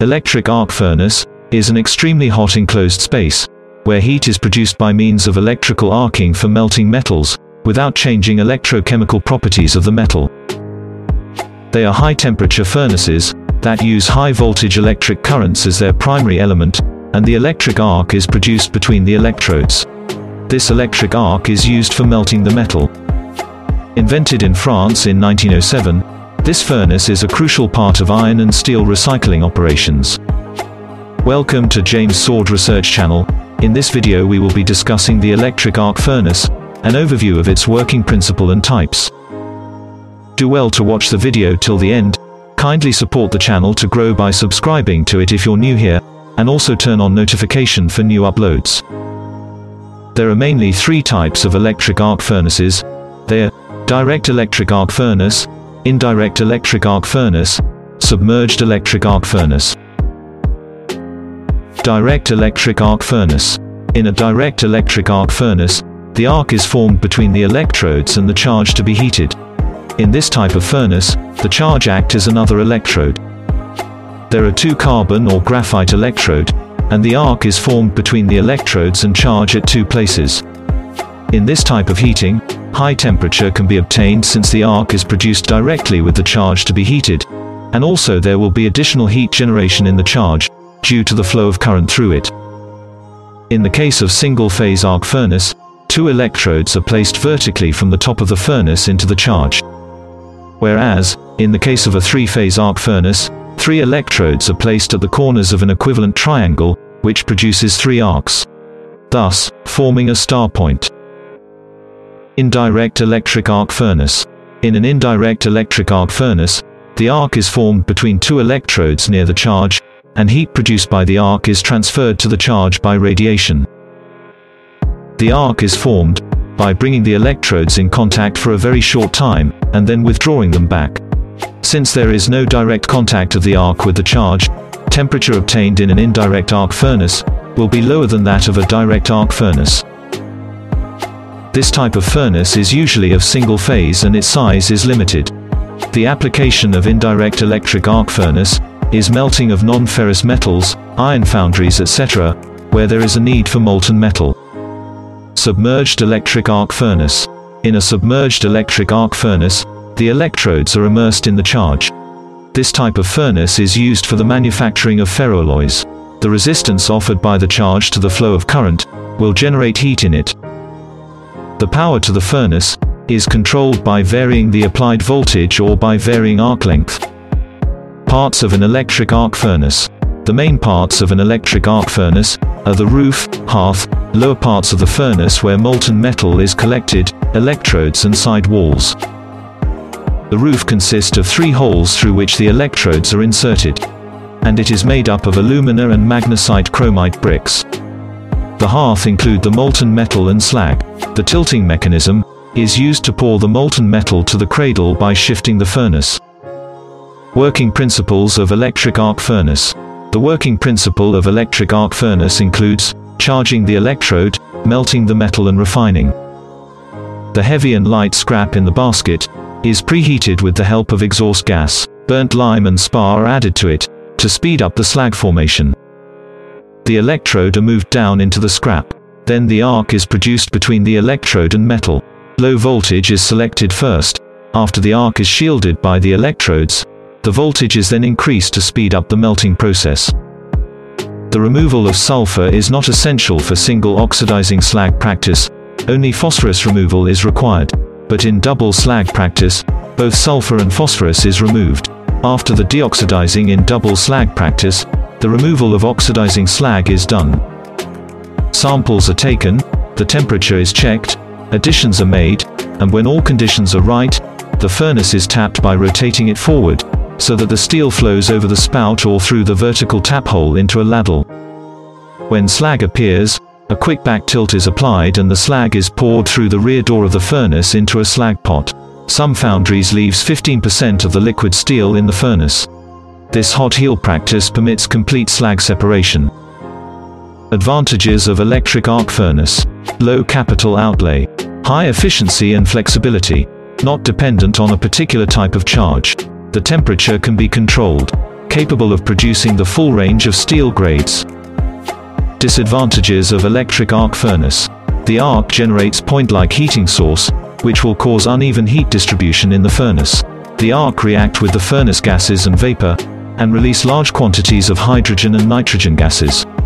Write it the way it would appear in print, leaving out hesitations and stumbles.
Electric arc furnace is an extremely hot enclosed space, where heat is produced by means of electrical arcing for melting metals, without changing electrochemical properties of the metal. They are high-temperature furnaces that use high-voltage electric currents as their primary element, and the electric arc is produced between the electrodes. This electric arc is used for melting the metal. Invented in France in 1907, this furnace is a crucial part of iron and steel recycling operations. Welcome to James Sword Research Channel. In this video we will be discussing the electric arc furnace, an overview of its working principle and types. Do well to watch the video till the end. Kindly support the channel to grow by subscribing to it if you're new here, and also turn on notification for new uploads. There are mainly three types of electric arc furnaces. They are direct electric arc furnace, indirect electric arc furnace, submerged electric arc furnace. Direct electric arc furnace. In a direct electric arc furnace, the arc is formed between the electrodes and the charge to be heated. In this type of furnace, the charge acts as another electrode. There are two carbon or graphite electrode, and the arc is formed between the electrodes and charge at two places. In this type of heating, high temperature can be obtained since the arc is produced directly with the charge to be heated, and also there will be additional heat generation in the charge, due to the flow of current through it. In the case of single-phase arc furnace, two electrodes are placed vertically from the top of the furnace into the charge. Whereas, in the case of a three-phase arc furnace, three electrodes are placed at the corners of an equivalent triangle, which produces three arcs, thus forming a star point. Indirect electric arc furnace. In an indirect electric arc furnace, the arc is formed between two electrodes near the charge, and heat produced by the arc is transferred to the charge by radiation. The arc is formed by bringing the electrodes in contact for a very short time, and then withdrawing them back. Since there is no direct contact of the arc with the charge, temperature obtained in an indirect arc furnace will be lower than that of a direct arc furnace. This type of furnace is usually of single phase and its size is limited. The application of indirect electric arc furnace is melting of non-ferrous metals, iron foundries, etc., where there is a need for molten metal. Submerged electric arc furnace. In a submerged electric arc furnace, the electrodes are immersed in the charge. This type of furnace is used for the manufacturing of ferroalloys. The resistance offered by the charge to the flow of current will generate heat in it. The power to the furnace is controlled by varying the applied voltage or by varying arc length. Parts of an electric arc furnace. The main parts of an electric arc furnace are the roof, hearth, lower parts of the furnace where molten metal is collected, electrodes and side walls. The roof consists of three holes through which the electrodes are inserted, and it is made up of alumina and magnesite chromite bricks. The hearth includes the molten metal and slag. The tilting mechanism is used to pour the molten metal to the cradle by shifting the furnace. Working principles of electric arc furnace. The working principle of electric arc furnace includes charging the electrode, melting the metal and refining. The heavy and light scrap in the basket is preheated with the help of exhaust gas. Burnt lime and spar are added to it to speed up the slag formation. The electrode are moved down into the scrap. Then the arc is produced between the electrode and metal. Low voltage is selected first. After the arc is shielded by the electrodes, the voltage is then increased to speed up the melting process. The removal of sulfur is not essential for single oxidizing slag practice, only phosphorus removal is required, but in double slag practice, both sulfur and phosphorus is removed. After the deoxidizing in double slag practice, the removal of oxidizing slag is done. Samples are taken, the temperature is checked, additions are made, and when all conditions are right, the furnace is tapped by rotating it forward, so that the steel flows over the spout or through the vertical tap hole into a ladle. When slag appears, a quick back tilt is applied and the slag is poured through the rear door of the furnace into a slag pot. Some foundries leaves 15% of the liquid steel in the furnace. This hot heel practice permits complete slag separation. Advantages of electric arc furnace. Low capital outlay. High efficiency and flexibility. Not dependent on a particular type of charge. The temperature can be controlled. capable of producing the full range of steel grades. Disadvantages of electric arc furnace. The arc generates point-like heating source, which will cause uneven heat distribution in the furnace. The arc react with the furnace gases and vapor, and release large quantities of hydrogen and nitrogen gases.